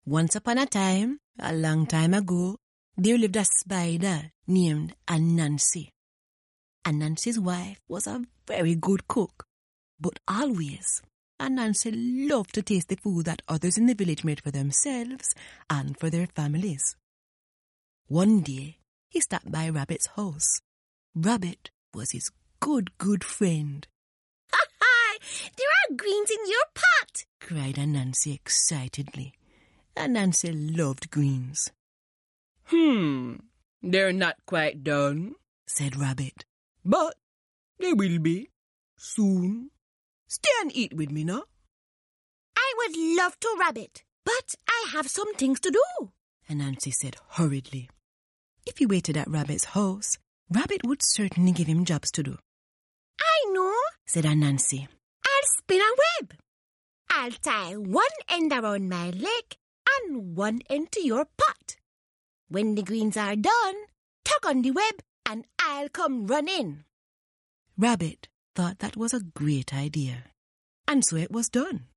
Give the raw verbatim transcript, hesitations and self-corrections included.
Once upon a time, a long time ago, there lived a spider named Anansi. Anansi's wife was a very good cook, but always Anansi loved to taste the food that others in the village made for themselves and for their families. One day, he stopped by Rabbit's house. Rabbit was his good, good friend. "Hi! There are greens in your pot!" cried Anansi excitedly. Anansi loved greens. Hmm, they're not quite done, said Rabbit. But they will be soon. Stay and eat with me now. "I would love to, Rabbit, but I have some things to do," Anansi said hurriedly. If he waited at Rabbit's house, Rabbit would certainly give him jobs to do. "I know," said Anansi. "I'll spin a web. I'll tie one end around my leg and one end to your pot. When the greens are done, tug on the web and I'll come run in." Rabbit thought that was a great idea, and so it was done.